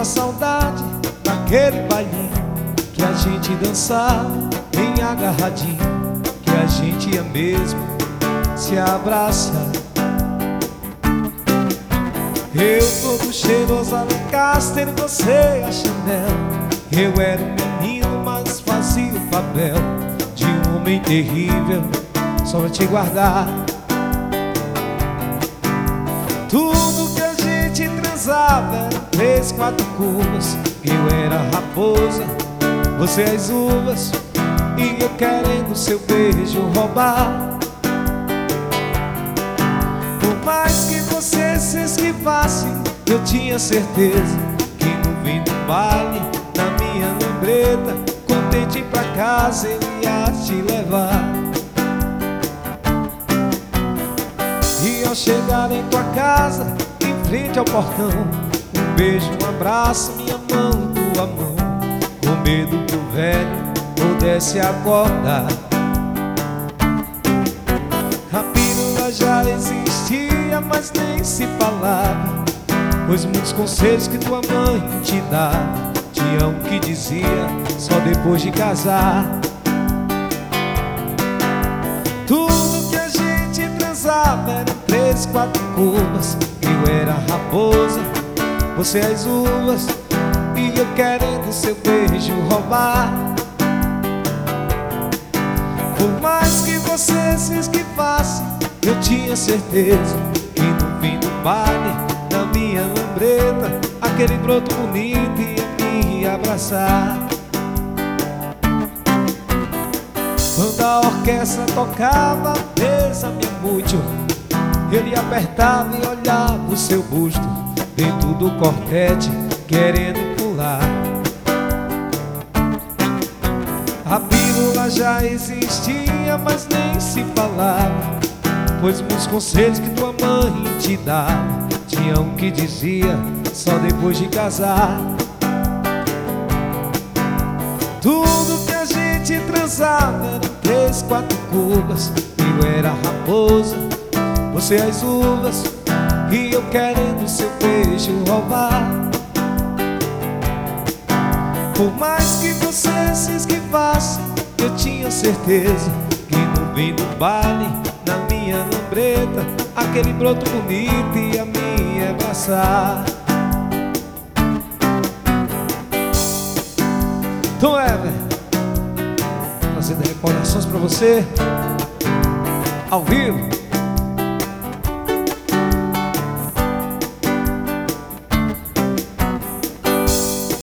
na saudade daquele bailinho que a gente dançava bem agarradinho, que a gente ia mesmo se abraçar. Eu todo cheiroso a Lancaster e você a Chanel. Eu era um menino, mas fazia o papel de um homem terrível só pra te guardar. Tudo que a gente transava eram 3, 4 curvas. Eu era a raposa, você as uvas, e eu querendo seu beijo roubar. Por mais que você se esquivasse, eu tinha certeza que no fim do baile, na minha lambreta, contente ir pra casa, eu ia te levar. E ao chegar em tua casa, em frente ao portão, um beijo, um abraço, minha mão, tua mão, com medo que o velho pudesse acordar. A pílula já existia, mas nem se falava, pois muitos conselhos que tua mãe te dava tinha um que dizia só depois de casar. Tudo que a gente transava era 3, 4 curvas. Eu era a raposa, você as uvas, e eu querendo seu beijo roubar. Por mais que você se esquivasse, eu tinha certeza que no fim do baile, na minha lambreta, aquele broto bonito ia me abraçar. Quando a orquestra tocava Bésame Mucho, ele apertava e olhava o seu busto dentro do cortete, querendo pular. A pílula já existia, mas nem se falava, pois muitos conselhos que tua mãe te dava tinha um que dizia só depois de casar. Tudo que a gente transava eram 3, 4 curvas. Eu era a raposa, você as uvas, e eu querendo seu beijo roubar. Por mais que você se esquivasse, eu tinha certeza que no fim do baile, na minha lambreta, aquele broto bonito ia me abraçar. Tom Ever, trazendo recordações pra você, ao vivo.